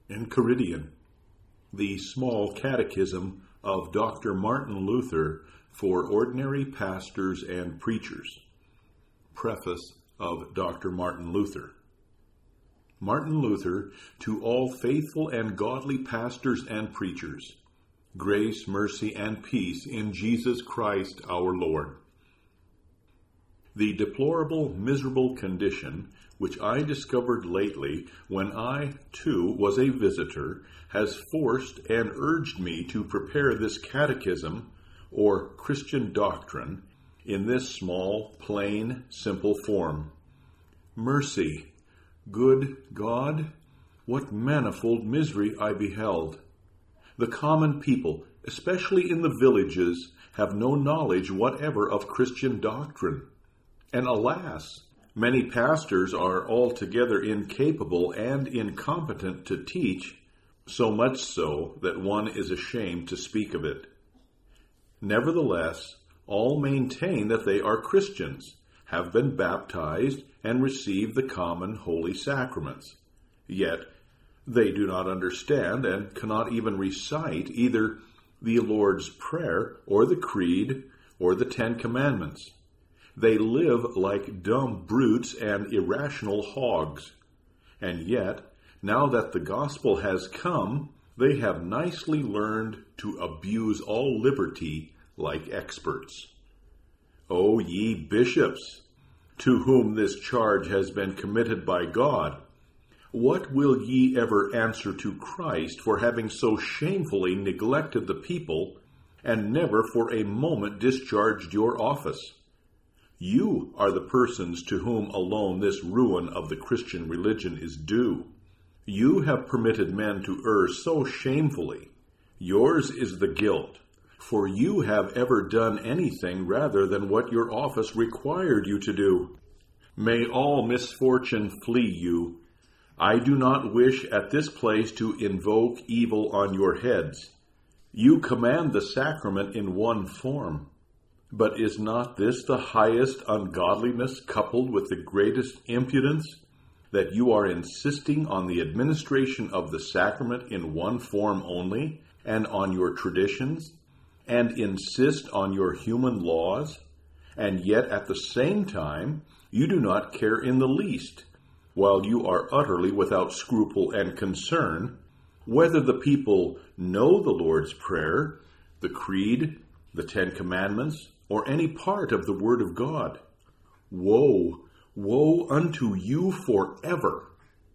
Enchiridion, the small catechism of Dr. Martin Luther for ordinary pastors and preachers. Preface of Dr. Martin Luther. Martin Luther, to all faithful and godly pastors and preachers, grace, mercy, and peace in Jesus Christ our Lord. The deplorable, miserable condition which I discovered lately when I, too, was a visitor, has forced and urged me to prepare this catechism, or Christian doctrine, in this small, plain, simple form. Mercy, good God, what manifold misery I beheld! The common people, especially in the villages, have no knowledge whatever of Christian doctrine. And alas, many pastors are altogether incapable and incompetent to teach, so much so that one is ashamed to speak of it. Nevertheless, all maintain that they are Christians, have been baptized, and receive the common holy sacraments. Yet they do not understand and cannot even recite either the Lord's Prayer or the Creed or the Ten Commandments. They live like dumb brutes and irrational hogs. And yet, now that the gospel has come, they have nicely learned to abuse all liberty like experts. O ye bishops, to whom this charge has been committed by God, what will ye ever answer to Christ for having so shamefully neglected the people and never for a moment discharged your office? You are the persons to whom alone this ruin of the Christian religion is due. You have permitted men to err so shamefully. Yours is the guilt, for you have ever done anything rather than what your office required you to do. May all misfortune flee you. I do not wish at this place to invoke evil on your heads. You command the sacrament in one form. But is not this the highest ungodliness coupled with the greatest impudence, that you are insisting on the administration of the sacrament in one form only, and on your traditions, and insist on your human laws, and yet at the same time you do not care in the least, while you are utterly without scruple and concern, whether the people know the Lord's Prayer, the Creed, the Ten Commandments, or any part of the Word of God. Woe, woe unto you forever!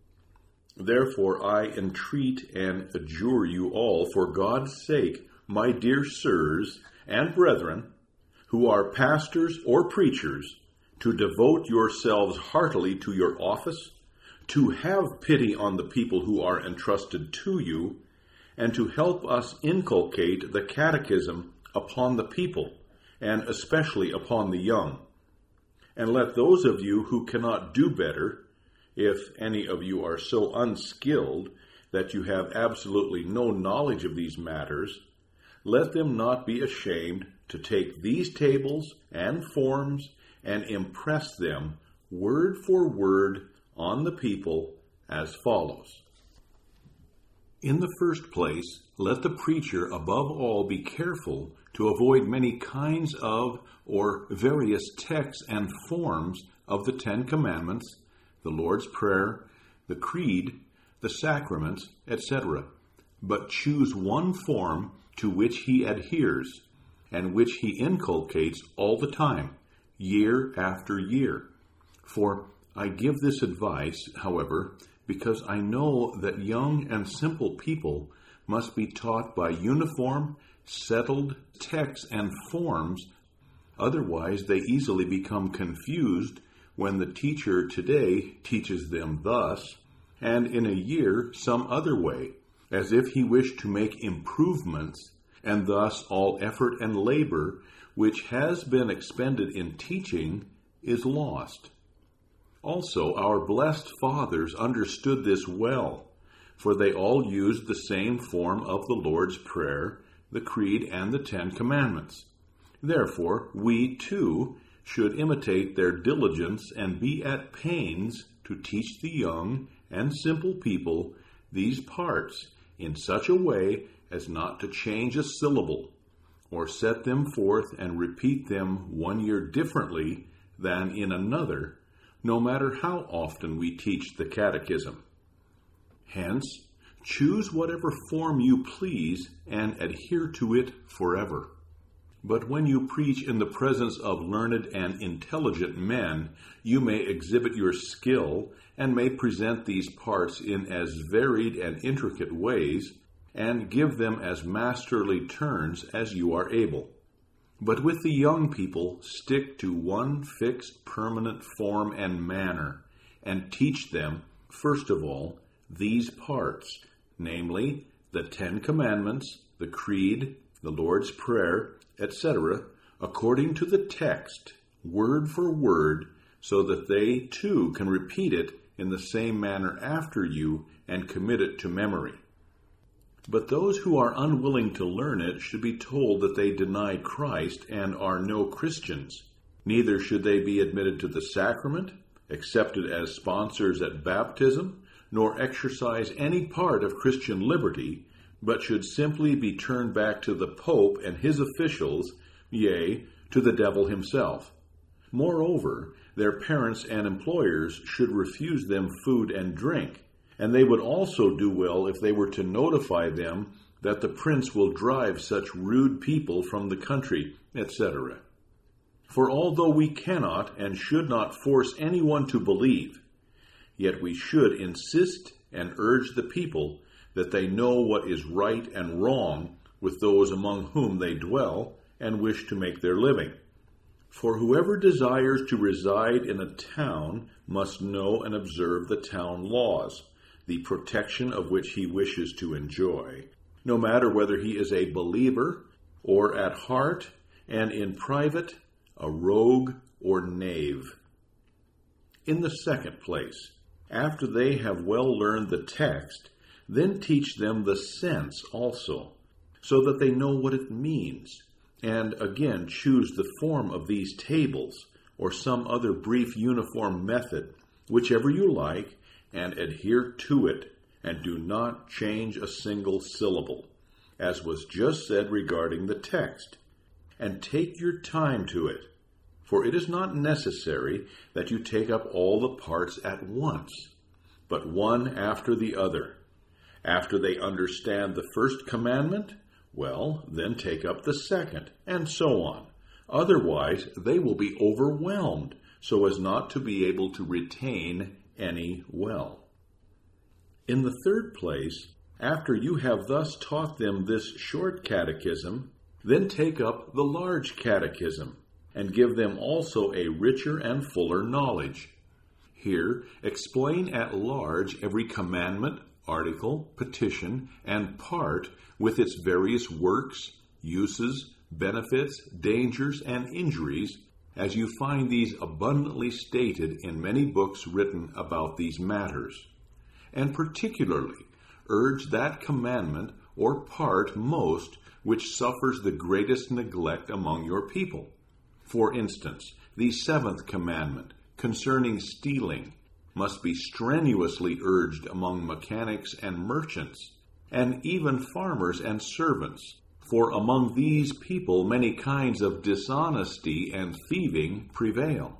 Therefore I entreat and adjure you all, for God's sake, my dear sirs and brethren, who are pastors or preachers, to devote yourselves heartily to your office, to have pity on the people who are entrusted to you, and to help us inculcate the catechism upon the people, and especially upon the young. And let those of you who cannot do better, if any of you are so unskilled that you have absolutely no knowledge of these matters, let them not be ashamed to take these tables and forms and impress them word for word on the people as follows. In the first place, let the preacher above all be careful to avoid many kinds of or various texts and forms of the Ten Commandments, the Lord's Prayer, the Creed, the Sacraments, etc., but choose one form to which he adheres, and which he inculcates all the time, year after year. For I give this advice, however, because I know that young and simple people must be taught by uniform, settled texts and forms, otherwise they easily become confused when the teacher today teaches them thus, and in a year some other way, as if he wished to make improvements, and thus all effort and labor which has been expended in teaching is lost. Also, our blessed fathers understood this well, for they all used the same form of the Lord's Prayer, the Creed, and the Ten Commandments. Therefore, we, too, should imitate their diligence and be at pains to teach the young and simple people these parts in such a way as not to change a syllable, or set them forth and repeat them 1 year differently than in another, no matter how often we teach the catechism. Hence, choose whatever form you please and adhere to it forever. But when you preach in the presence of learned and intelligent men, you may exhibit your skill and may present these parts in as varied and intricate ways, and give them as masterly turns as you are able. But with the young people, stick to one fixed permanent form and manner, and teach them, first of all, these parts, namely, the 10 Commandments, the Creed, the Lord's Prayer, etc., according to the text, word for word, so that they too can repeat it in the same manner after you and commit it to memory. But those who are unwilling to learn it should be told that they deny Christ and are no Christians. Neither should they be admitted to the sacrament, accepted as sponsors at baptism, nor exercise any part of Christian liberty, but should simply be turned back to the Pope and his officials, yea, to the devil himself. Moreover, their parents and employers should refuse them food and drink, and they would also do well if they were to notify them that the prince will drive such rude people from the country, etc. For although we cannot and should not force anyone to believe, yet we should insist and urge the people that they know what is right and wrong with those among whom they dwell and wish to make their living. For whoever desires to reside in a town must know and observe the town laws, the protection of which he wishes to enjoy, no matter whether he is a believer or at heart and in private a rogue or knave. In the second place, after they have well learned the text, then teach them the sense also, so that they know what it means, and again choose the form of these tables, or some other brief uniform method, whichever you like, and adhere to it, and do not change a single syllable, as was just said regarding the text. And take your time to it, for it is not necessary that you take up all the parts at once, but one after the other. After they understand the first commandment, well, then take up the second, and so on. Otherwise, they will be overwhelmed, so as not to be able to retain any well. In the third place, after you have thus taught them this short catechism, then take up the large catechism, and give them also a richer and fuller knowledge. Here, explain at large every commandment, article, petition, and part with its various works, uses, benefits, dangers, and injuries, as you find these abundantly stated in many books written about these matters. And particularly, urge that commandment or part most which suffers the greatest neglect among your people. For instance, the seventh commandment concerning stealing must be strenuously urged among mechanics and merchants, and even farmers and servants, for among these people many kinds of dishonesty and thieving prevail.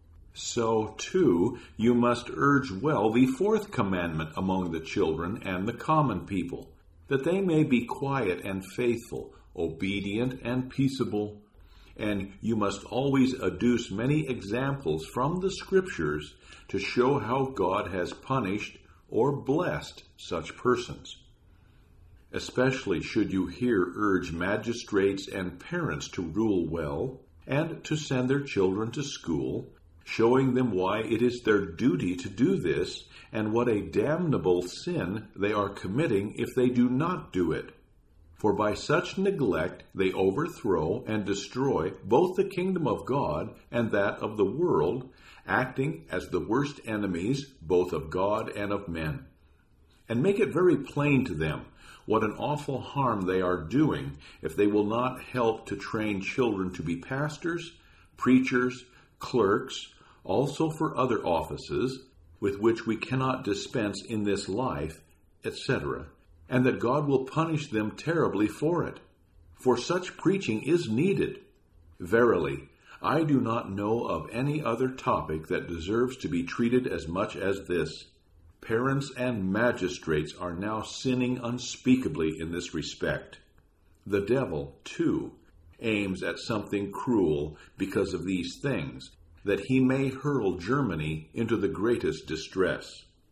So, too, you must urge well the fourth commandment among the children and the common people, that they may be quiet and faithful, obedient and peaceable. And you must always adduce many examples from the Scriptures to show how God has punished or blessed such persons. Especially should you here urge magistrates and parents to rule well, and to send their children to school, showing them why it is their duty to do this, and what a damnable sin they are committing if they do not do it. For by such neglect they overthrow and destroy both the kingdom of God and that of the world, acting as the worst enemies both of God and of men. And make it very plain to them what an awful harm they are doing if they will not help to train children to be pastors, preachers, clerks, also for other offices, with which we cannot dispense in this life, etc., and that God will punish them terribly for it. For such preaching is needed. Verily, I do not know of any other topic that deserves to be treated as much as this. Parents and magistrates are now sinning unspeakably in this respect. The devil, too, aims at something cruel because of these things, that he may hurl Germany into the greatest distress.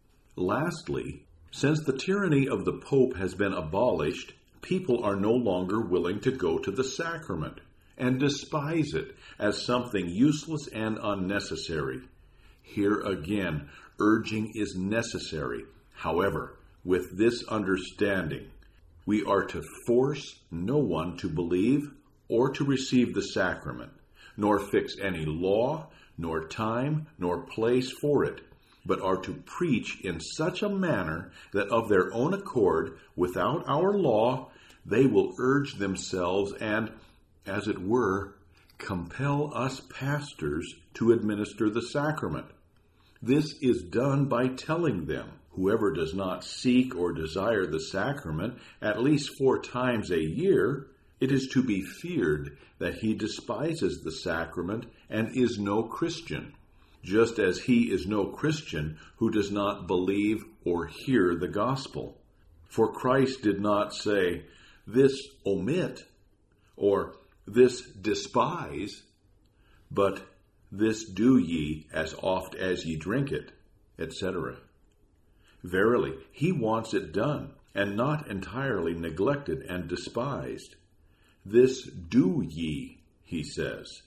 Lastly, since the tyranny of the Pope has been abolished, people are no longer willing to go to the sacrament, and despise it as something useless and unnecessary. Here again, urging is necessary. However, with this understanding, we are to force no one to believe or to receive the sacrament, nor fix any law, nor time, nor place for it, but are to preach in such a manner that of their own accord, without our law, they will urge themselves and, as it were, compel us pastors to administer the sacrament. This is done by telling them, whoever does not seek or desire the sacrament at least 4 times a year, it is to be feared that he despises the sacrament and is no Christian, just as he is no Christian who does not believe or hear the gospel. For Christ did not say, "This omit," or "This despise," but "This do ye as oft as ye drink it," etc. Verily, he wants it done, and not entirely neglected and despised. "This do ye," he says.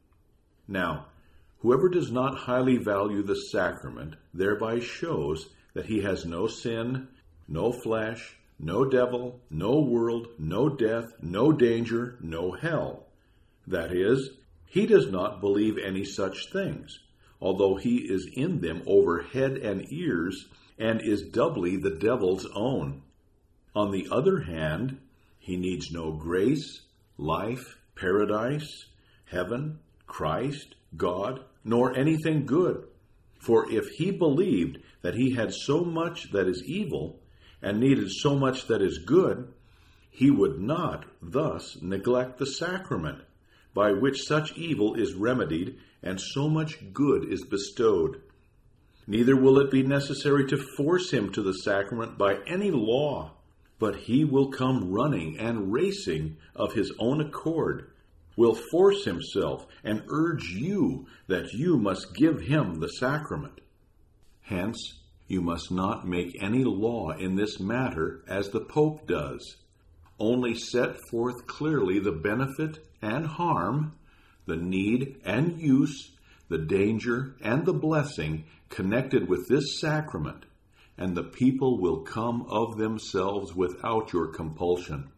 Now, whoever does not highly value the sacrament thereby shows that he has no sin, no flesh, no devil, no world, no death, no danger, no hell. That is, he does not believe any such things, although he is in them over head and ears, and is doubly the devil's own. On the other hand, he needs no grace, life, paradise, heaven, Christ, God, nor anything good. For if he believed that he had so much that is evil, and needed so much that is good, he would not thus neglect the sacrament, by which such evil is remedied and so much good is bestowed. Neither will it be necessary to force him to the sacrament by any law, but he will come running and racing of his own accord, will force himself and urge you that you must give him the sacrament. Hence, you must not make any law in this matter as the Pope does. Only set forth clearly the benefit and harm, the need and use, the danger and the blessing connected with this sacrament, and the people will come of themselves without your compulsion.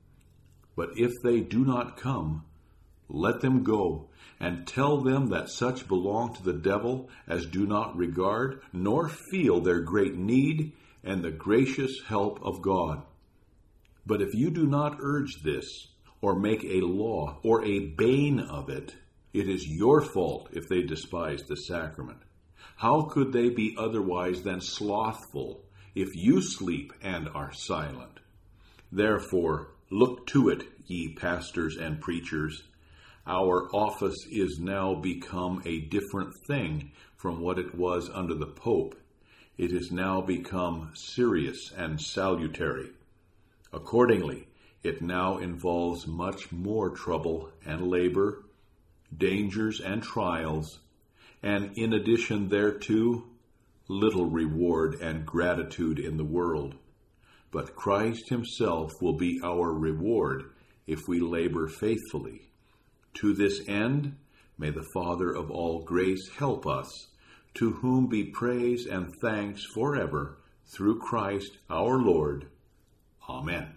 But if they do not come, let them go, and tell them that such belong to the devil as do not regard nor feel their great need and the gracious help of God. But if you do not urge this, or make a law or a bane of it, it is your fault if they despise the sacrament. How could they be otherwise than slothful if you sleep and are silent? Therefore, look to it, ye pastors and preachers. Our office is now become a different thing from what it was under the Pope. It is now become serious and salutary. Accordingly, it now involves much more trouble and labor, dangers and trials, and in addition thereto, little reward and gratitude in the world. But Christ himself will be our reward if we labor faithfully. To this end, may the Father of all grace help us, to whom be praise and thanks forever, through Christ our Lord. Amen.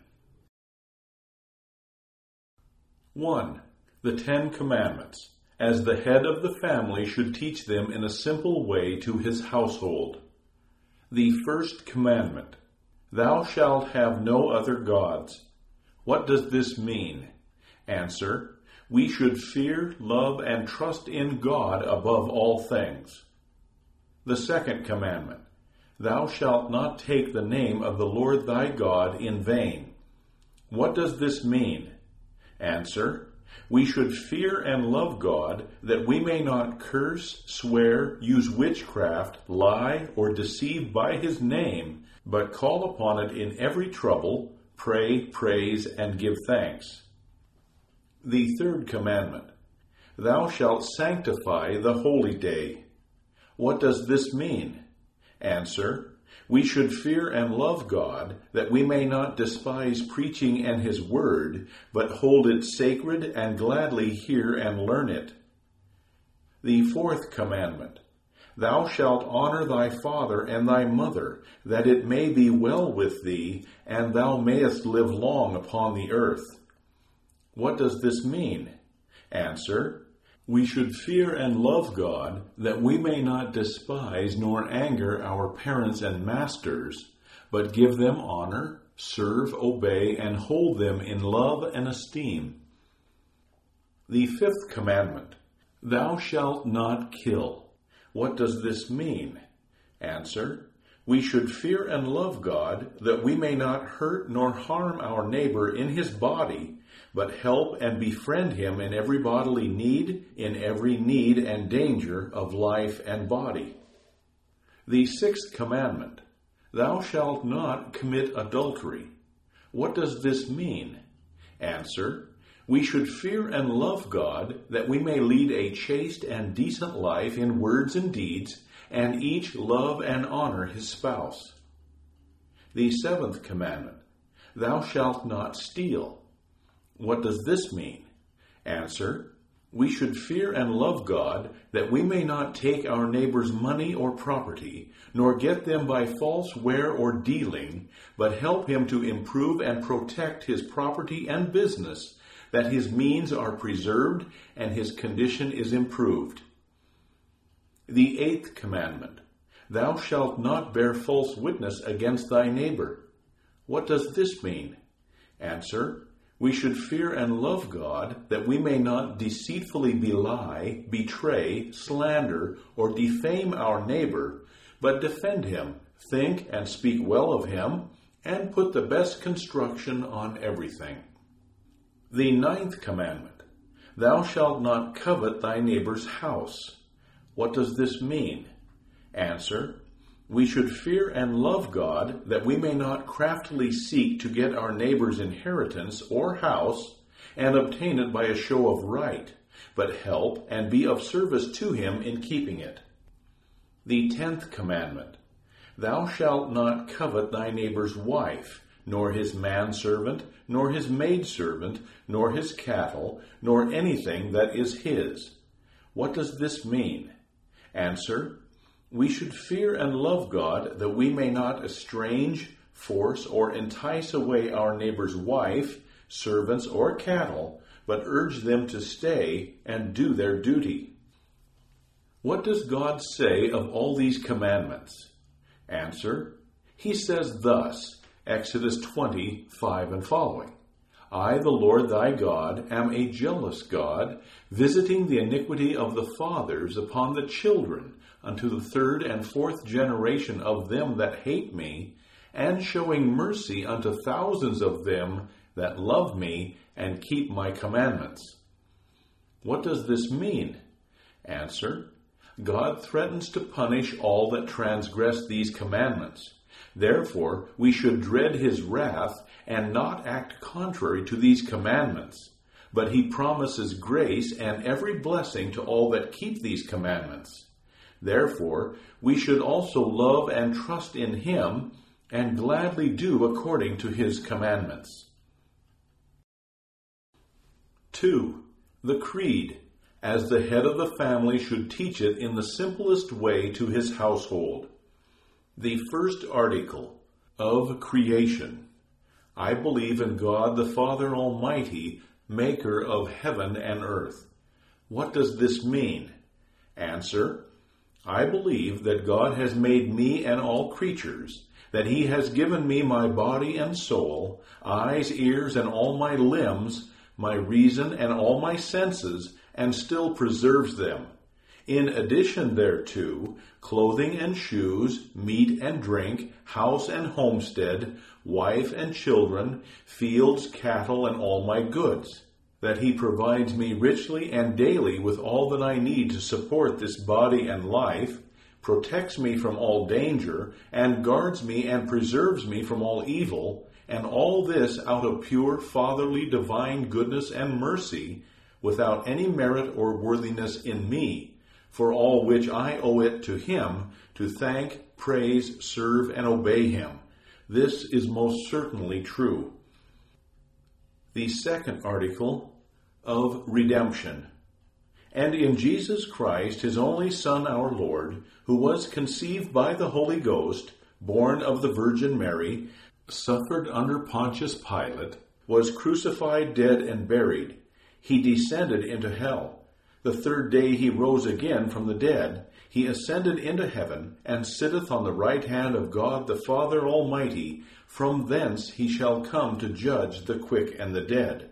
1. The 10 Commandments, as the head of the family should teach them in a simple way to his household. The first commandment, Thou shalt have no other gods. What does this mean? Answer, we should fear, love, and trust in God above all things. The second commandment, Thou shalt not take the name of the Lord thy God in vain. What does this mean? Answer: we should fear and love God, that we may not curse, swear, use witchcraft, lie, or deceive by his name, but call upon it in every trouble, pray, praise, and give thanks. The third commandment: thou shalt sanctify the holy day. What does this mean? Answer: we should fear and love God, that we may not despise preaching and his word, but hold it sacred and gladly hear and learn it. The fourth commandment: thou shalt honor thy father and thy mother, that it may be well with thee, and thou mayest live long upon the earth. What does this mean? Answer: we should fear and love God, that we may not despise nor anger our parents and masters, but give them honor, serve, obey, and hold them in love and esteem. The fifth commandment: thou shalt not kill. What does this mean? Answer: we should fear and love God, that we may not hurt nor harm our neighbor in his body, but help and befriend him in every bodily need, in every need and danger of life and body. The sixth commandment: thou shalt not commit adultery. What does this mean? Answer: we should fear and love God, that we may lead a chaste and decent life in words and deeds, and each love and honor his spouse. The seventh commandment: thou shalt not steal. What does this mean? Answer: we should fear and love God, that we may not take our neighbor's money or property, nor get them by false wear or dealing, but help him to improve and protect his property and business, that his means are preserved and his condition is improved. The eighth commandment: thou shalt not bear false witness against thy neighbor. What does this mean? Answer: we should fear and love God, that we may not deceitfully belie, betray, slander, or defame our neighbor, but defend him, think and speak well of him, and put the best construction on everything. The ninth commandment: thou shalt not covet thy neighbor's house. What does this mean? Answer: we should fear and love God, that we may not craftily seek to get our neighbor's inheritance or house and obtain it by a show of right, but help and be of service to him in keeping it. The 10th commandment: thou shalt not covet thy neighbor's wife, nor his manservant, nor his maidservant, nor his cattle, nor anything that is his. What does this mean? Answer: we should fear and love God, that we may not estrange, force, or entice away our neighbor's wife, servants, or cattle, but urge them to stay and do their duty. What does God say of all these commandments? Answer: he says thus, Exodus 20:5 and following: I, the Lord thy God, am a jealous God, visiting the iniquity of the fathers upon the children, unto the 3rd and 4th generation of them that hate me, and showing mercy unto thousands of them that love me and keep my commandments. What does this mean? Answer: God threatens to punish all that transgress these commandments. Therefore, we should dread his wrath and not act contrary to these commandments. But he promises grace and every blessing to all that keep these commandments. Therefore, we should also love and trust in him and gladly do according to his commandments. 2. The Creed, as the head of the family should teach it in the simplest way to his household. The first article: of creation. I believe in God the Father Almighty, maker of heaven and earth. What does this mean? Answer: I believe that God has made me and all creatures, that he has given me my body and soul, eyes, ears, and all my limbs, my reason and all my senses, and still preserves them. In addition thereto, clothing and shoes, meat and drink, house and homestead, wife and children, fields, cattle, and all my goods, that he provides me richly and daily with all that I need to support this body and life, protects me from all danger, and guards me and preserves me from all evil, and all this out of pure fatherly divine goodness and mercy, without any merit or worthiness in me, for all which I owe it to him to thank, praise, serve, and obey him. This is most certainly true. The second article of redemption. And in Jesus Christ, his only Son, our Lord, who was conceived by the Holy Ghost, born of the Virgin Mary, suffered under Pontius Pilate, was crucified, dead, and buried. He descended into hell. The third day he rose again from the dead. He ascended into heaven, and sitteth on the right hand of God the Father Almighty. From thence he shall come to judge the quick and the dead.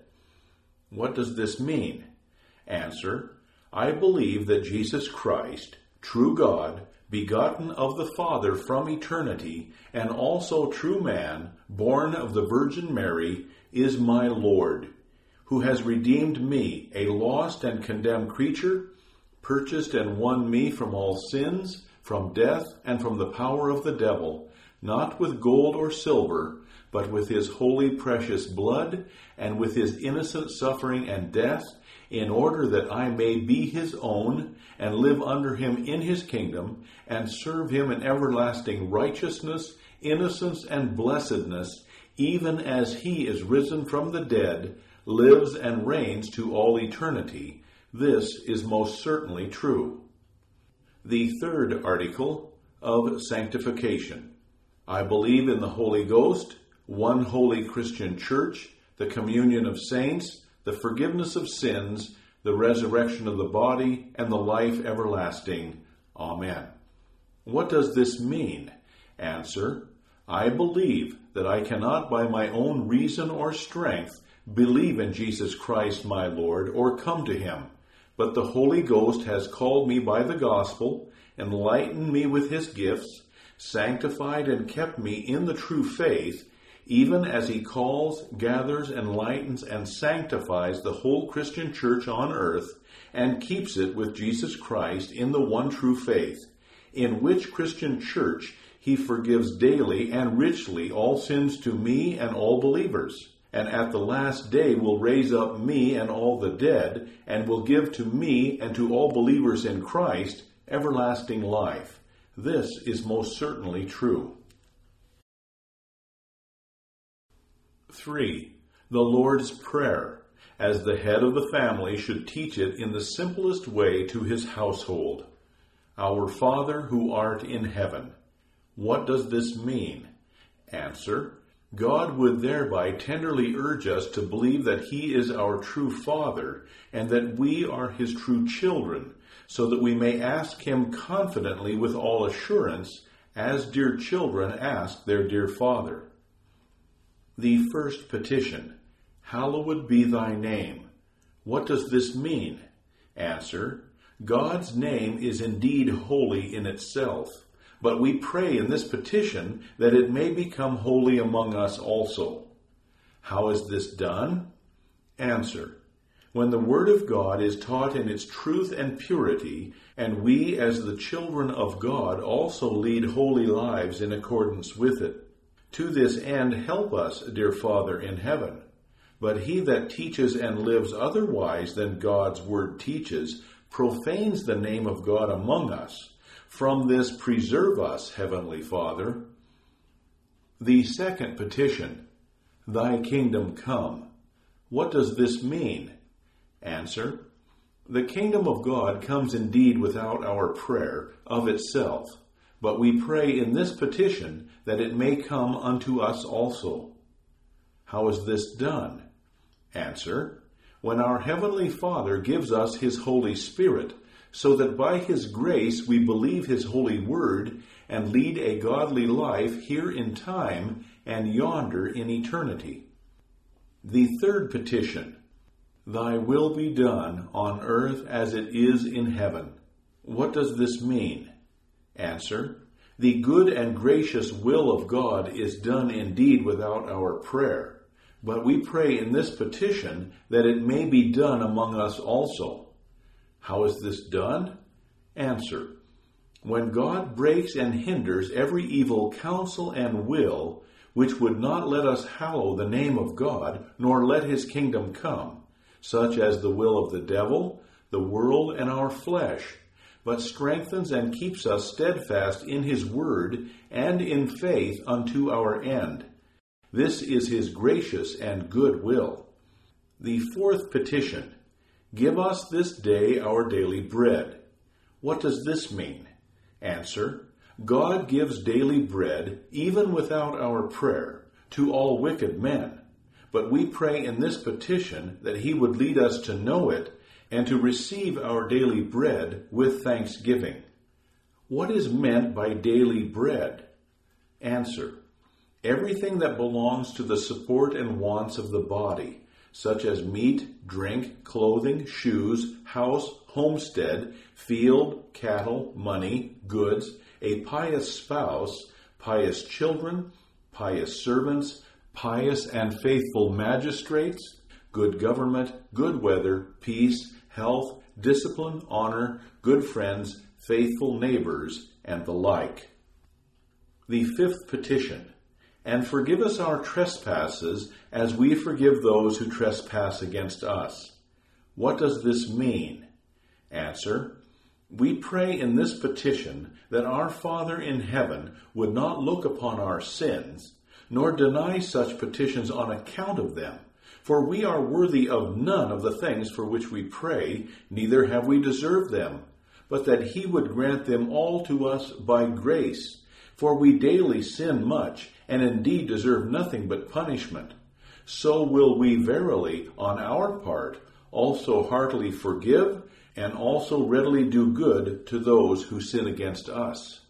What does this mean? Answer: I believe that Jesus Christ, true God, begotten of the Father from eternity, and also true man, born of the Virgin Mary, is my Lord, who has redeemed me, a lost and condemned creature, purchased and won me from all sins, from death, and from the power of the devil, not with gold or silver, but with his holy precious blood, and with his innocent suffering and death, in order that I may be his own, and live under him in his kingdom, and serve him in everlasting righteousness, innocence, and blessedness, even as he is risen from the dead, lives and reigns to all eternity. This is most certainly true. The third article of sanctification. I believe in the Holy Ghost, one holy Christian church, the communion of saints, the forgiveness of sins, the resurrection of the body, and the life everlasting. Amen. What does this mean? Answer: I believe that I cannot by my own reason or strength believe in Jesus Christ my Lord or come to him, but the Holy Ghost has called me by the gospel, enlightened me with his gifts, sanctified and kept me in the true faith, even as he calls, gathers, enlightens, and sanctifies the whole Christian church on earth, and keeps it with Jesus Christ in the one true faith, in which Christian church he forgives daily and richly all sins to me and all believers, and at the last day will raise up me and all the dead, and will give to me and to all believers in Christ everlasting life. This is most certainly true. 3. The Lord's Prayer, as the head of the family should teach it in the simplest way to his household. Our Father who art in heaven. What does this mean? Answer: God would thereby tenderly urge us to believe that he is our true Father, and that we are his true children, so that we may ask him confidently with all assurance, as dear children ask their dear Father. The first petition, Hallowed be thy name. What does this mean? Answer: God's name is indeed holy in itself, but we pray in this petition that it may become holy among us also. How is this done? Answer: When the Word of God is taught in its truth and purity, and we as the children of God also lead holy lives in accordance with it. To this end help us, dear Father in heaven. But he that teaches and lives otherwise than God's word teaches profanes the name of God among us. From this preserve us, Heavenly Father. The second petition, Thy kingdom come. What does this mean? Answer: The kingdom of God comes indeed without our prayer of itself, but we pray in this petition that it may come unto us also. How is this done? Answer: When our Heavenly Father gives us his Holy Spirit, so that by his grace we believe his holy word and lead a godly life here in time and yonder in eternity. The third petition, Thy will be done on earth as it is in heaven. What does this mean? Answer: the good and gracious will of God is done indeed without our prayer, but we pray in this petition that it may be done among us also. How is this done? Answer: when God breaks and hinders every evil counsel and will, which would not let us hallow the name of God, nor let his kingdom come, such as the will of the devil, the world, and our flesh, but strengthens and keeps us steadfast in his word and in faith unto our end. This is his gracious and good will. The fourth petition: give us this day our daily bread. What does this mean? Answer: God gives daily bread, even without our prayer, to all wicked men. But we pray in this petition that he would lead us to know it and to receive our daily bread with thanksgiving. What is meant by daily bread? Answer: everything that belongs to the support and wants of the body, such as meat, drink, clothing, shoes, house, homestead, field, cattle, money, goods, a pious spouse, pious children, pious servants, pious and faithful magistrates, good government, good weather, peace, health, discipline, honor, good friends, faithful neighbors, and the like. The fifth petition: and forgive us our trespasses as we forgive those who trespass against us. What does this mean? Answer: we pray in this petition that our Father in heaven would not look upon our sins, nor deny such petitions on account of them. For we are worthy of none of the things for which we pray, neither have we deserved them, but that he would grant them all to us by grace. For we daily sin much, and indeed deserve nothing but punishment. So will we verily, on our part, also heartily forgive, and also readily do good to those who sin against us.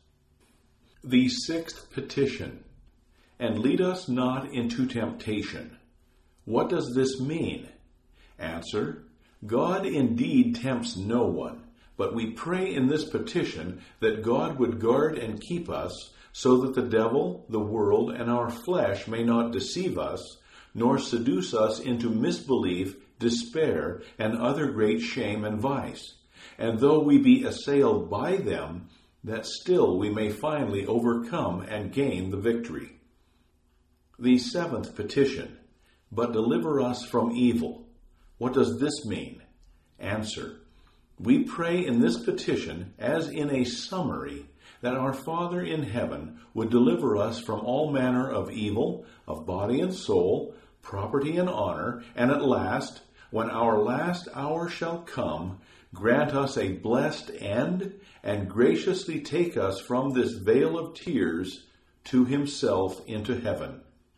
The sixth petition: and lead us not into temptation. What does this mean? Answer: God indeed tempts no one, but we pray in this petition that God would guard and keep us, so that the devil, the world, and our flesh may not deceive us, nor seduce us into misbelief, despair, and other great shame and vice. And though we be assailed by them, that still we may finally overcome and gain the victory. The seventh petition: but deliver us from evil. What does this mean? Answer: we pray in this petition, as in a summary, that our Father in heaven would deliver us from all manner of evil, of body and soul, property and honor, and at last, when our last hour shall come, grant us a blessed end, and graciously take us from this vale of tears to himself into heaven.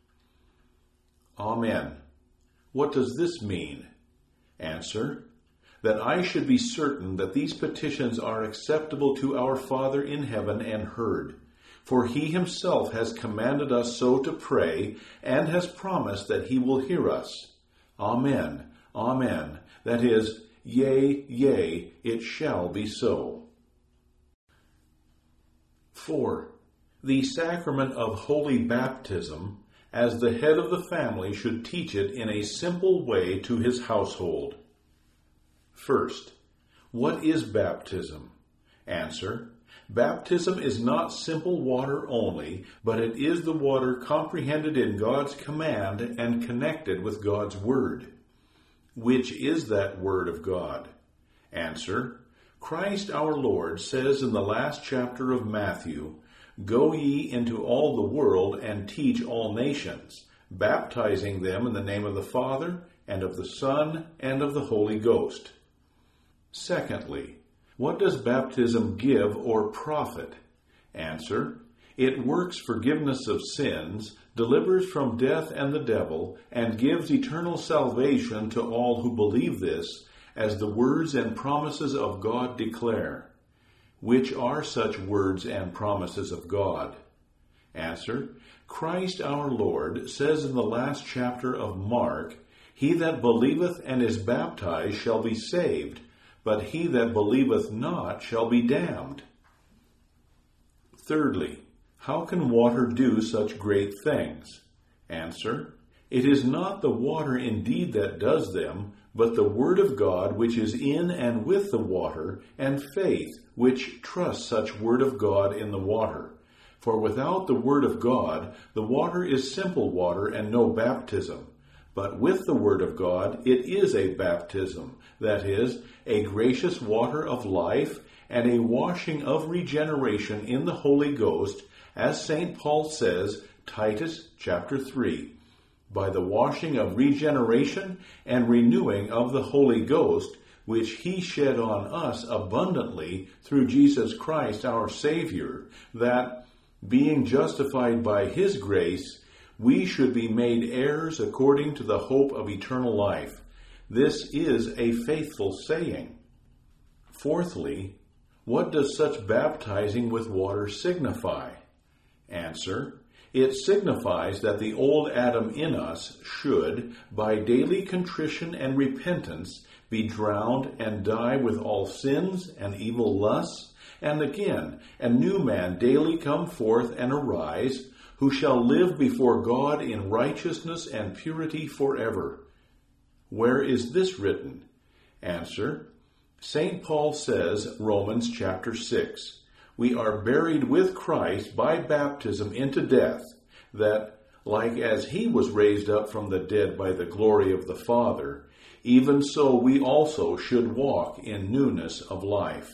Amen. What does this mean? Answer: that I should be certain that these petitions are acceptable to our Father in heaven and heard. For he himself has commanded us so to pray, and has promised that he will hear us. Amen. Amen. That is, yea, yea, it shall be so. 4. The sacrament of holy baptism, as the head of the family should teach it in a simple way to his household. First, what is baptism? Answer: baptism is not simple water only, but it is the water comprehended in God's command and connected with God's word. Which is that word of God? Answer: Christ our Lord says in the last chapter of Matthew, "Go ye into all the world and teach all nations, baptizing them in the name of the Father, and of the Son, and of the Holy Ghost." Secondly, what does baptism give or profit? Answer: it works forgiveness of sins, delivers from death and the devil, and gives eternal salvation to all who believe this, as the words and promises of God declare. Which are such words and promises of God? Answer: Christ our Lord says in the last chapter of Mark, "He that believeth and is baptized shall be saved, but he that believeth not shall be damned. Thirdly, how can water do such great things? Answer: it is not the water indeed that does them, but the word of God which is in and with the water, and faith which trusts such word of God in the water. For without the word of God, the water is simple water and no baptism. But with the word of God, it is a baptism, that is, a gracious water of life and a washing of regeneration in the Holy Ghost, as St. Paul says, Titus chapter 3, by the washing of regeneration and renewing of the Holy Ghost, which he shed on us abundantly through Jesus Christ our Savior, that, being justified by his grace, we should be made heirs according to the hope of eternal life. This is a faithful saying. Fourthly, what does such baptizing with water signify? Answer: it signifies that the old Adam in us should, by daily contrition and repentance, be drowned and die with all sins and evil lusts, and again a new man daily come forth and arise, who shall live before God in righteousness and purity forever. Where is this written? Answer: St. Paul says, Romans chapter 6, we are buried with Christ by baptism into death, that, like as he was raised up from the dead by the glory of the Father, even so we also should walk in newness of life.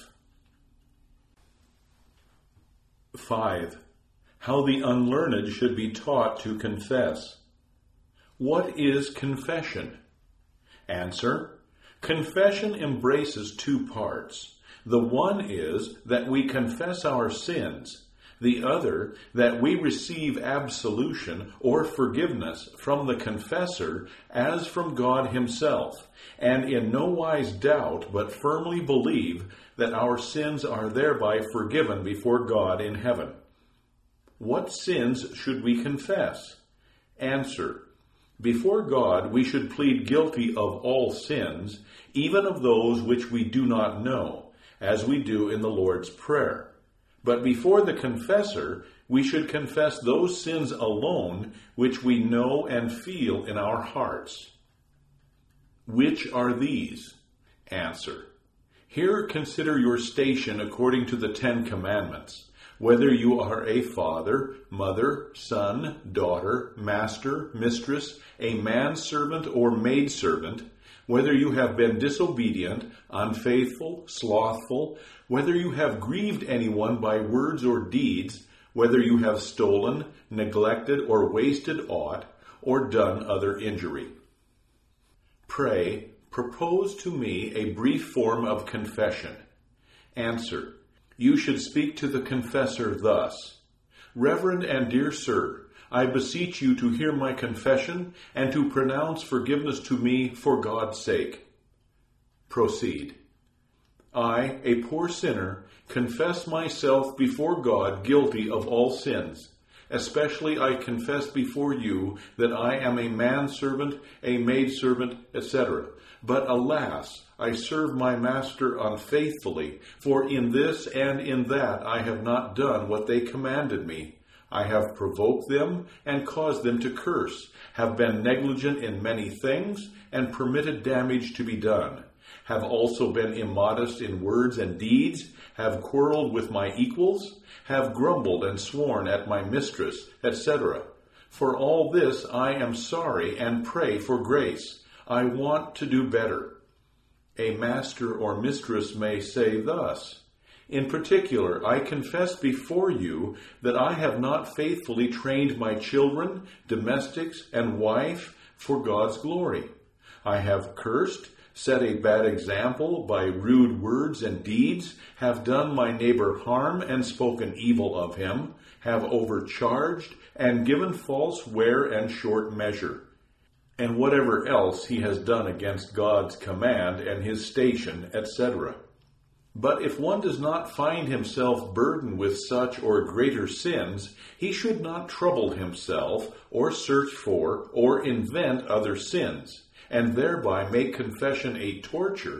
5. How the unlearned should be taught to confess. What is confession? Answer: confession embraces two parts. The one is that we confess our sins. The other, that we receive absolution or forgiveness from the confessor as from God himself, and in no wise doubt but firmly believe that our sins are thereby forgiven before God in heaven. What sins should we confess? Answer: before God we should plead guilty of all sins, even of those which we do not know, as we do in the Lord's Prayer. But before the confessor, we should confess those sins alone which we know and feel in our hearts. Which are these? Answer: here consider your station according to the 10 Commandments. Whether you are a father, mother, son, daughter, master, mistress, a manservant or maidservant, whether you have been disobedient, unfaithful, slothful, whether you have grieved anyone by words or deeds, whether you have stolen, neglected, or wasted aught, or done other injury. Pray, propose to me a brief form of confession. Answer: you should speak to the confessor thus: Reverend and dear sir, I beseech you to hear my confession and to pronounce forgiveness to me for God's sake. Proceed. I, a poor sinner, confess myself before God guilty of all sins. Especially I confess before you that I am a manservant, a maidservant, etc. But alas, I serve my master unfaithfully, for in this and in that I have not done what they commanded me. I have provoked them and caused them to curse, have been negligent in many things, and permitted damage to be done, have also been immodest in words and deeds, have quarreled with my equals, have grumbled and sworn at my mistress, etc. For all this I am sorry and pray for grace. I want to do better. A master or mistress may say thus: in particular, I confess before you that I have not faithfully trained my children, domestics, and wife for God's glory. I have cursed, set a bad example by rude words and deeds, have done my neighbor harm and spoken evil of him, have overcharged and given false wear and short measure, and whatever else he has done against God's command and his station, etc. But if one does not find himself burdened with such or greater sins, he should not trouble himself, or search for, or invent other sins, and thereby make confession a torture,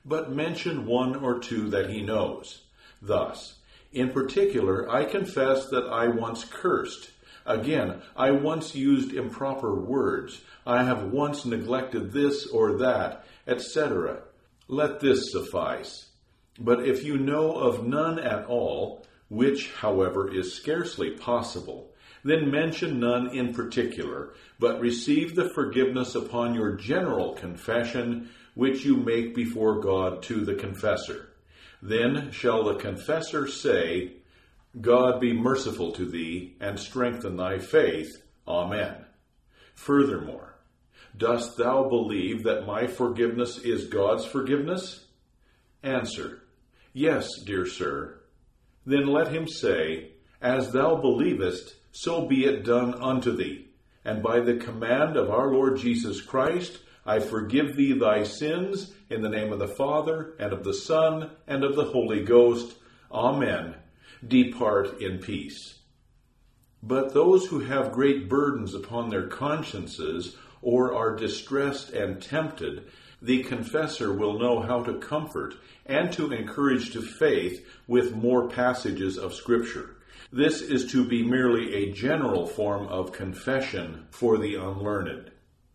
but mention one or two that he knows. Thus, in particular, I confess that I once cursed. Again, I once used improper words. I have once neglected this or that, etc. Let this suffice. But if you know of none at all, which, however, is scarcely possible, then mention none in particular, but receive the forgiveness upon your general confession, which you make before God to the confessor. Then shall the confessor say, God be merciful to thee, and strengthen thy faith. Amen. Furthermore, dost thou believe that my forgiveness is God's forgiveness? Answer, yes, dear sir. Then let him say, as thou believest, so be it done unto thee. And by the command of our Lord Jesus Christ, I forgive thee thy sins, in the name of the Father, and of the Son, and of the Holy Ghost. Amen. Depart in peace. But those who have great burdens upon their consciences, or are distressed and tempted, the confessor will know how to comfort and to encourage to faith with more passages of Scripture. This is to be merely a general form of confession for the unlearned.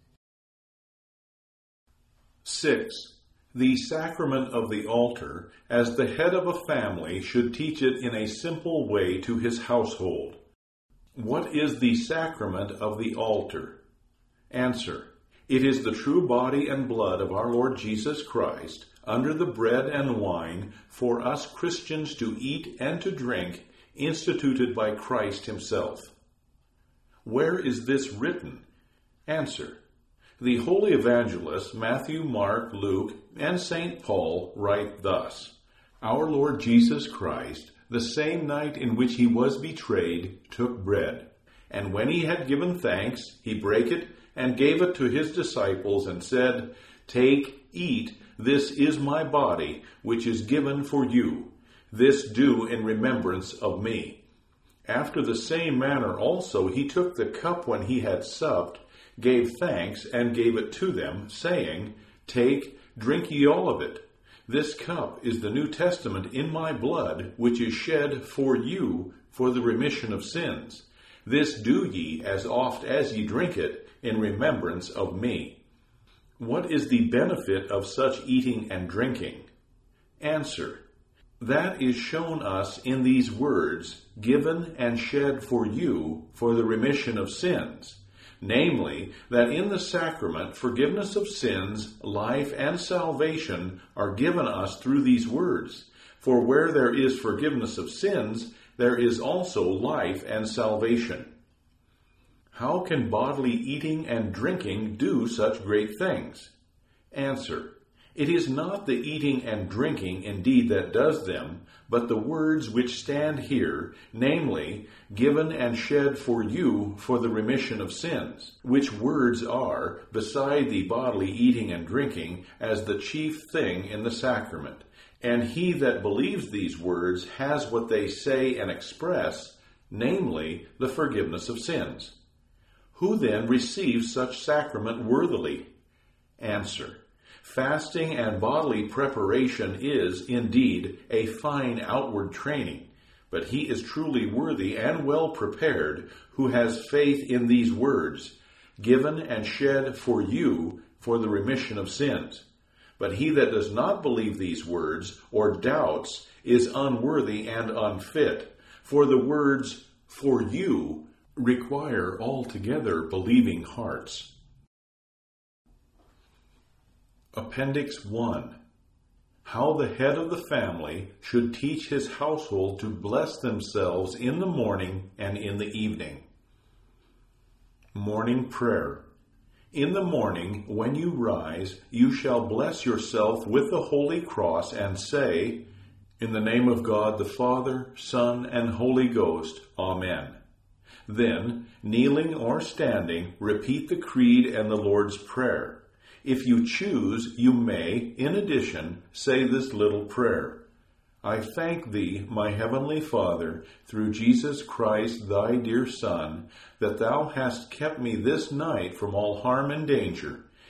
6. The sacrament of the altar, as the head of a family, should teach it in a simple way to his household. What is the sacrament of the altar? Answer. It is the true body and blood of our Lord Jesus Christ, under the bread and wine, for us Christians to eat and to drink, instituted by Christ himself. Where is this written? Answer. The holy evangelists Matthew, Mark, Luke, and St. Paul write thus, Our Lord Jesus Christ, the same night in which he was betrayed, took bread, and when he had given thanks, he brake it, and gave it to his disciples, and said, Take, eat, this is my body, which is given for you. This do in remembrance of me. After the same manner also he took the cup when he had supped, gave thanks, and gave it to them, saying, Take, drink ye all of it. This cup is the New Testament in my blood, which is shed for you for the remission of sins. This do ye as oft as ye drink it, in remembrance of me. What is the benefit of such eating and drinking? Answer. That is shown us in these words, given and shed for you for the remission of sins. Namely, that in the sacrament forgiveness of sins, life, and salvation are given us through these words. For where there is forgiveness of sins, there is also life and salvation. How can bodily eating and drinking do such great things? Answer. It is not the eating and drinking indeed that does them, but the words which stand here, namely, given and shed for you for the remission of sins, which words are, beside the bodily eating and drinking, as the chief thing in the sacrament. And he that believes these words has what they say and express, namely, the forgiveness of sins. Who then receives such sacrament worthily? Answer. Fasting and bodily preparation is, indeed, a fine outward training, but he is truly worthy and well prepared who has faith in these words, given and shed for you for the remission of sins. But he that does not believe these words, or doubts, is unworthy and unfit, for the words, for you, require altogether believing hearts. Appendix 1. How the head of the family should teach his household to bless themselves in the morning and in the evening. Morning Prayer. In the morning, when you rise, you shall bless yourself with the Holy Cross and say, In the name of God the Father, Son, and Holy Ghost. Amen. Then, kneeling or standing, repeat the Creed and the Lord's Prayer. If you choose, you may, in addition, say this little prayer. I thank thee, my heavenly Father, through Jesus Christ, thy dear Son, that thou hast kept me this night from all harm and danger,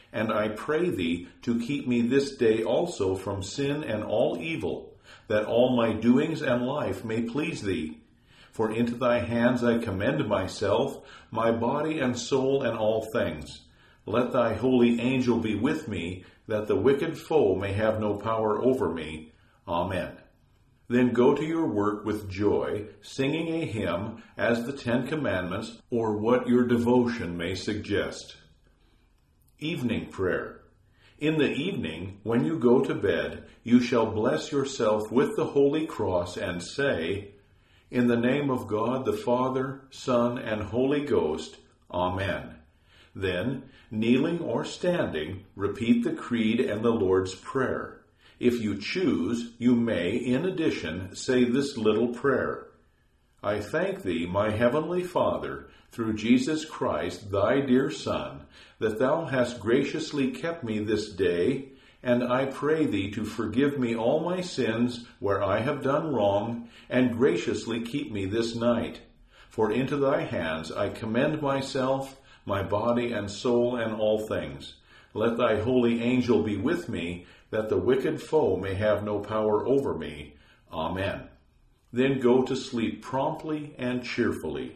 And I pray thee to keep me this day also from sin and all evil, that all my doings and life may please thee. For into thy hands I commend myself, my body and soul and all things. Let thy holy angel be with me, that the wicked foe may have no power over me. Amen. Then go to your work with joy, singing a hymn as the 10 Commandments, or what your devotion may suggest. Evening Prayer. In the evening, when you go to bed, you shall bless yourself with the Holy Cross and say, In the name of God the Father, Son, and Holy Ghost. Amen. Then, kneeling or standing, repeat the Creed and the Lord's Prayer. If you choose, you may, in addition, say this little prayer. I thank thee, my heavenly Father, through Jesus Christ, thy dear Son, that thou hast graciously kept me this day, and I pray thee to forgive me all my sins where I have done wrong, and graciously keep me this night. For into thy hands I commend myself, my body and soul and all things. Let thy holy angel be with me, that the wicked foe may have no power over me. Amen. Then go to sleep promptly and cheerfully.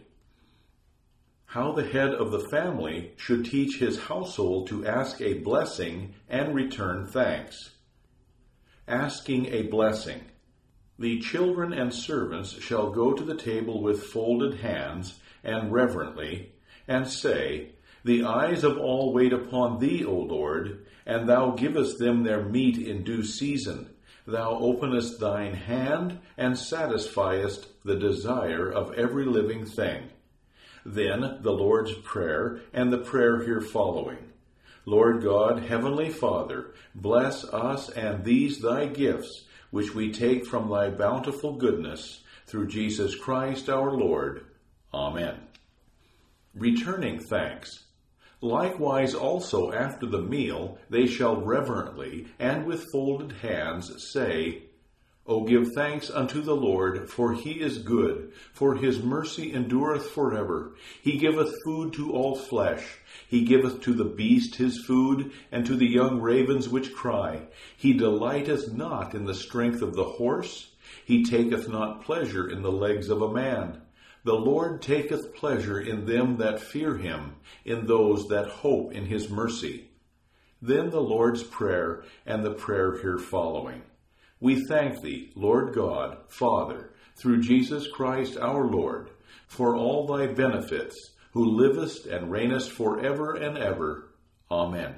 How the head of the family should teach his household to ask a blessing and return thanks. Asking a blessing. The children and servants shall go to the table with folded hands and reverently, and say, The eyes of all wait upon thee, O Lord, and thou givest them their meat in due season. Thou openest thine hand and satisfiest the desire of every living thing. Then the Lord's Prayer and the prayer here following. Lord God, Heavenly Father, bless us and these thy gifts, which we take from thy bountiful goodness, through Jesus Christ our Lord. Amen. Returning thanks. Likewise also after the meal they shall reverently and with folded hands say, O give thanks unto the Lord, for he is good, for his mercy endureth forever. He giveth food to all flesh. He giveth to the beast his food, and to the young ravens which cry. He delighteth not in the strength of the horse. He taketh not pleasure in the legs of a man. The Lord taketh pleasure in them that fear him, in those that hope in his mercy. Then the Lord's Prayer and the prayer here following. We thank thee, Lord God, Father, through Jesus Christ our Lord, for all thy benefits, who livest and reignest forever and ever. Amen.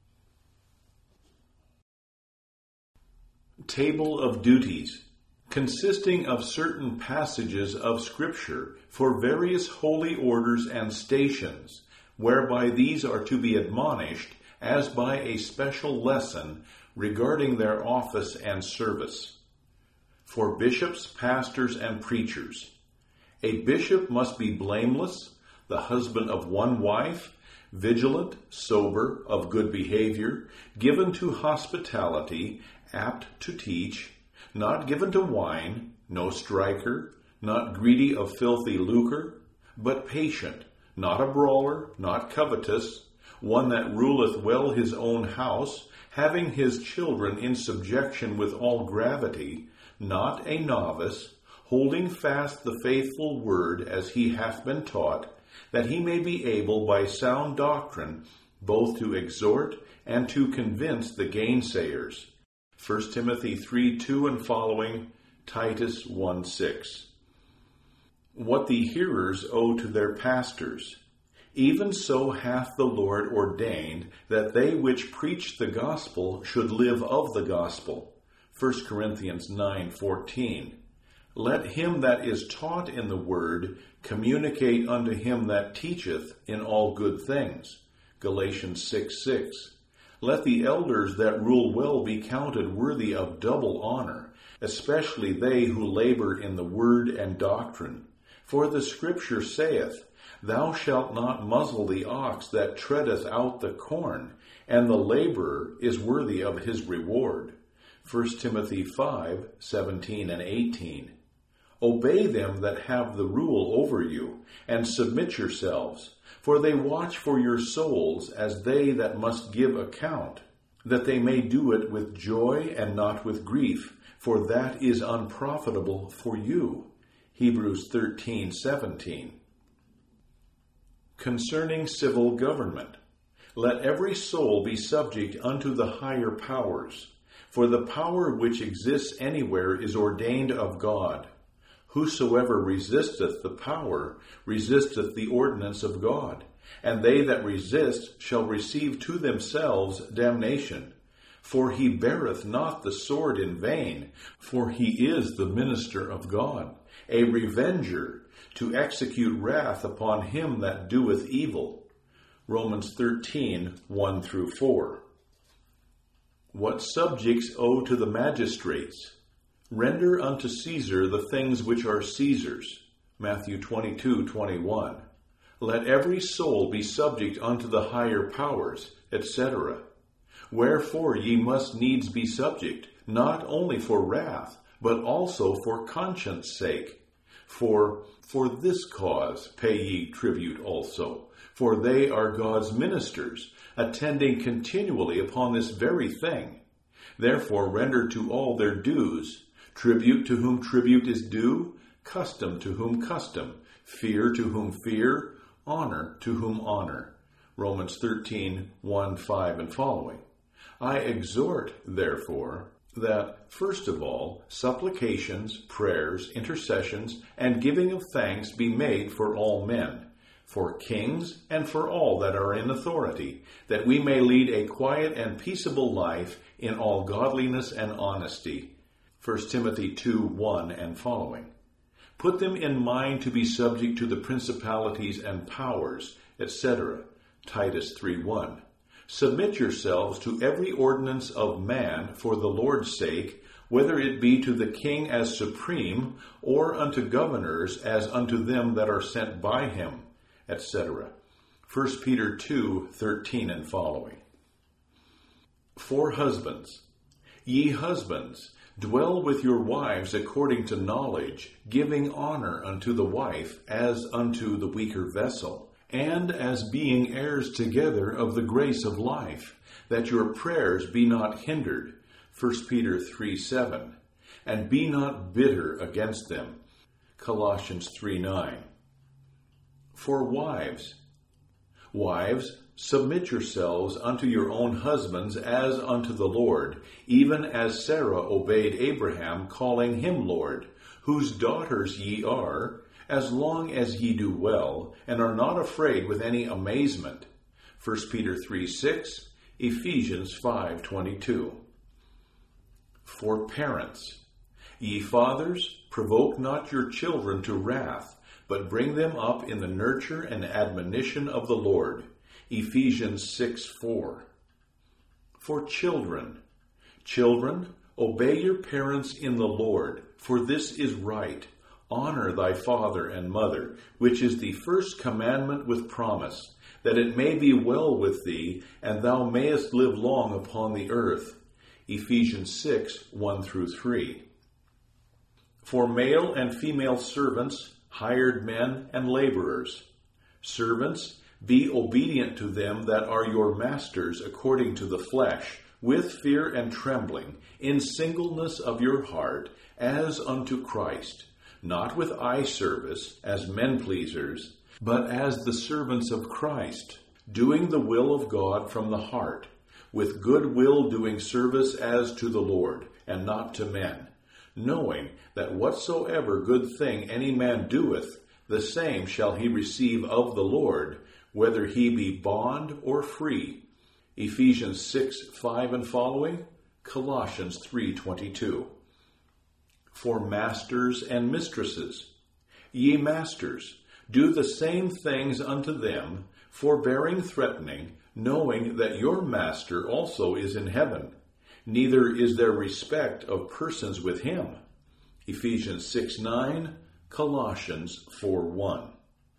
Table of Duties, consisting of certain passages of Scripture for various holy orders and stations, whereby these are to be admonished as by a special lesson regarding their office and service. For bishops, pastors, and preachers. A bishop must be blameless, the husband of one wife, vigilant, sober, of good behavior, given to hospitality, apt to teach, not given to wine, no striker, not greedy of filthy lucre, but patient, not a brawler, not covetous, one that ruleth well his own house, having his children in subjection with all gravity, not a novice, holding fast the faithful word as he hath been taught, that he may be able by sound doctrine both to exhort and to convince the gainsayers. 1 Timothy 3:2 and following, Titus 1:6. What the hearers owe to their pastors. Even so hath the Lord ordained that they which preach the gospel should live of the gospel. 1 Corinthians 9:14. Let him that is taught in the word communicate unto him that teacheth in all good things. Galatians 6:6. Let the elders that rule well be counted worthy of double honor, especially they who labor in the word and doctrine. For the Scripture saith, Thou shalt not muzzle the ox that treadeth out the corn, and the laborer is worthy of his reward. 1 Timothy 5:17 and 18. Obey them that have the rule over you, and submit yourselves, for they watch for your souls as they that must give account, that they may do it with joy and not with grief, for that is unprofitable for you. Hebrews 13:17. Concerning civil government, let every soul be subject unto the higher powers, for the power which exists anywhere is ordained of God. Whosoever resisteth the power resisteth the ordinance of God, and they that resist shall receive to themselves damnation. For he beareth not the sword in vain, for he is the minister of God, a revenger, to execute wrath upon him that doeth evil. Romans 13:1-4. What subjects owe to the magistrates? Render unto Caesar the things which are Caesar's. Matthew 22:21. Let every soul be subject unto the higher powers, etc. Wherefore ye must needs be subject, not only for wrath, but also for conscience sake. For this cause pay ye tribute also, for they are God's ministers, attending continually upon this very thing. Therefore render to all their dues, tribute to whom tribute is due, custom to whom custom, fear to whom fear, honor to whom honor. Romans 13:1-5 and following. I exhort, therefore, that, first of all, supplications, prayers, intercessions, and giving of thanks be made for all men, for kings, and for all that are in authority, that we may lead a quiet and peaceable life in all godliness and honesty. 1 Timothy 2:1 and following. Put them in mind to be subject to the principalities and powers, etc. Titus 3:1. Submit yourselves to every ordinance of man for the Lord's sake, whether it be to the king as supreme, or unto governors as unto them that are sent by him, etc. 1 Peter 2:13 and following. For husbands, ye husbands, dwell with your wives according to knowledge, giving honor unto the wife as unto the weaker vessel, and as being heirs together of the grace of life, that your prayers be not hindered. 1 Peter 3:7. And be not bitter against them. Colossians 3:9. For wives, submit yourselves unto your own husbands as unto the Lord, even as Sarah obeyed Abraham, calling him Lord, whose daughters ye are, as long as ye do well, and are not afraid with any amazement. 1 Peter 3:6, Ephesians 5:22. For parents, ye fathers, provoke not your children to wrath, but bring them up in the nurture and admonition of the Lord. Ephesians 6:4. For children, obey your parents in the Lord, for this is right. Honor thy father and mother, which is the first commandment with promise, that it may be well with thee, and thou mayest live long upon the earth. Ephesians 6:1-3. For male and female servants, hired men, and laborers. Servants, be obedient to them that are your masters according to the flesh, with fear and trembling, in singleness of your heart, as unto Christ, not with eye service, as men pleasers, but as the servants of Christ, doing the will of God from the heart, with good will doing service as to the Lord, and not to men, knowing that whatsoever good thing any man doeth, the same shall he receive of the Lord, whether he be bond or free. Ephesians 6:5 and following, Colossians 3:22. For masters and mistresses, ye masters, do the same things unto them, forbearing threatening, knowing that your master also is in heaven, neither is there respect of persons with him. Ephesians 6:9, Colossians 4:1.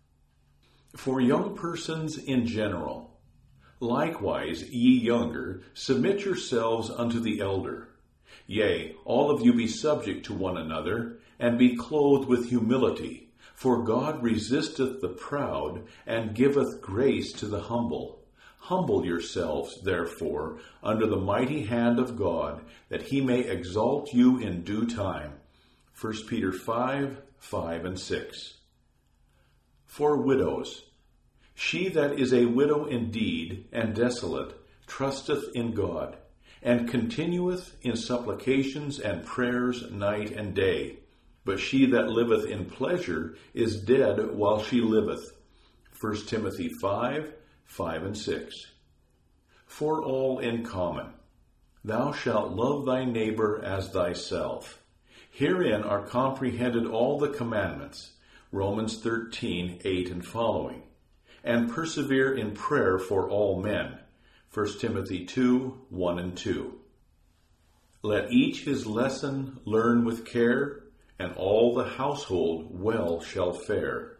For young persons in general, likewise ye younger, submit yourselves unto the elder. Yea, all of you be subject to one another, and be clothed with humility. For God resisteth the proud, and giveth grace to the humble. Humble yourselves, therefore, under the mighty hand of God, that he may exalt you in due time. 1 Peter 5, 5 and 6. For widows, she that is a widow indeed, and desolate, trusteth in God, and continueth in supplications and prayers night and day. But she that liveth in pleasure is dead while she liveth. 1 Timothy 5, 5 and 6. For all in common. Thou shalt love thy neighbor as thyself. Herein are comprehended all the commandments. Romans 13, 8 and following. And persevere in prayer for all men. 1 Timothy 2, 1 and 2. Let each his lesson learn with care, and all the household well shall fare.